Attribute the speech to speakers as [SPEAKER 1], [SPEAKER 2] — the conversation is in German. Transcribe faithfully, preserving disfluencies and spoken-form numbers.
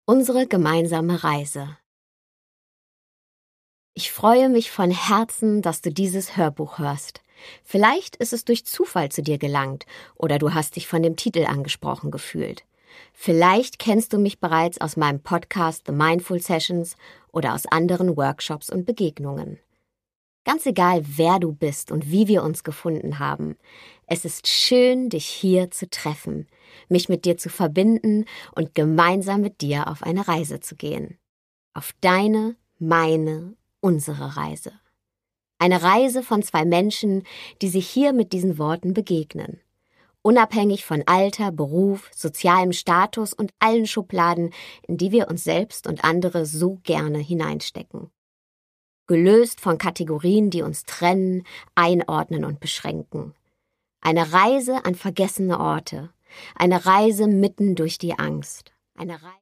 [SPEAKER 1] Unsere gemeinsame Reise. Ich freue mich von Herzen, dass du dieses Hörbuch hörst. Vielleicht ist es durch Zufall zu dir gelangt oder du hast dich von dem Titel angesprochen gefühlt. Vielleicht kennst du mich bereits aus meinem Podcast The Mindful Sessions oder aus anderen Workshops und Begegnungen. Ganz egal, wer du bist und wie wir uns gefunden haben, es ist schön, dich hier zu treffen, mich mit dir zu verbinden und gemeinsam mit dir auf eine Reise zu gehen. Auf deine, meine, unsere Reise. Eine Reise von zwei Menschen, die sich hier mit diesen Worten begegnen. Unabhängig von Alter, Beruf, sozialem Status und allen Schubladen, in die wir uns selbst und andere so gerne hineinstecken. Gelöst von Kategorien, die uns trennen, einordnen und beschränken. Eine Reise an vergessene Orte. Eine Reise mitten durch die Angst. Eine Reise